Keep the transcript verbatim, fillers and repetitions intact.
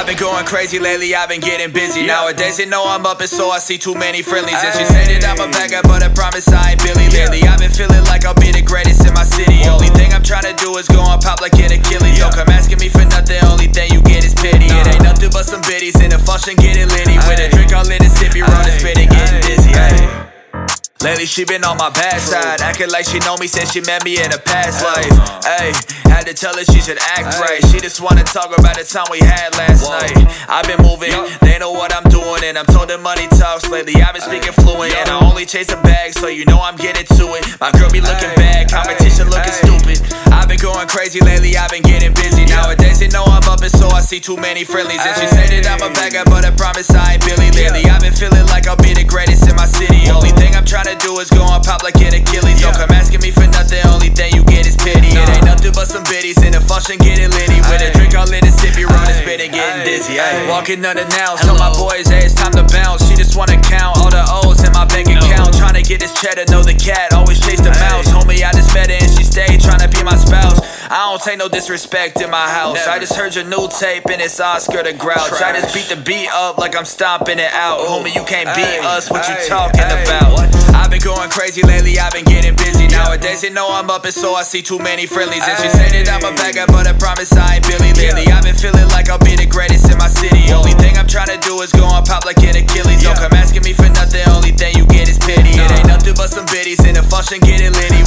been going crazy lately, I've been getting busy. Nowadays they know I'm up and so I see too many friendlies. And she say that I'm a bagger, but I promise I ain't Billy lately. I've been feeling like I'll be the greatest in my city. Only thing I'm trying to do is go on pop like an Achilles. Don't come asking me for nothing, only thing you get is pity. It ain't nothing but some biddies in the function getting litty. With a drink all in and sippy, round and spitting, getting dizzy. Lately she been on my bad side, acting like she know me since she met me in a past life. Ayy, had to tell her she should act right. She just wanna talk about the time we had last night. I've been moving, they know what I'm doing, and I'm told that money talks. Lately I've been speaking fluent, and I only chase a bag, so you know I'm getting to it. My girl be looking bad, competition looking stupid. I've been going crazy lately, I've been getting busy. Nowadays they know I'm up and so I see too many friendlies. And she say that I'm a bagger, but I promise I ain't Billy lately. I've been feeling like I'll be the greatest in my city. Only thing I'm trying to do is go on pop like an Achilles. Don't come asking me for nothing, only thing you get is pity. It ain't nothing but some biddies in the function getting litty. With a drink all in and sippy, round and spitting, getting dizzy. Walking unannounced, tell my boys, hey, it's time to bounce. She just wanna count all the O's in my bank account. Trying to get this cheddar, know the cat, always chase the mouse. Homie, I just met her and she stayed trying to be my spouse. I don't take no disrespect in my house. I just heard your new tape and it's Oscar the Grouch. I just beat the beat up like I'm stomping it out. Homie, you can't beat us, what you talking about? I've been going crazy lately, I've been getting busy. Nowadays they know I'm up and so I see too many friendlies. And she say that I'm a bagger, but I promise I ain't Billy lately. I've been feeling like I'll be the greatest in my city. Only thing I'm trying to do is go on pop like an Achilles. Don't come asking me for nothing, only thing you get is pity. It ain't nothing but some biddies in the function getting litty.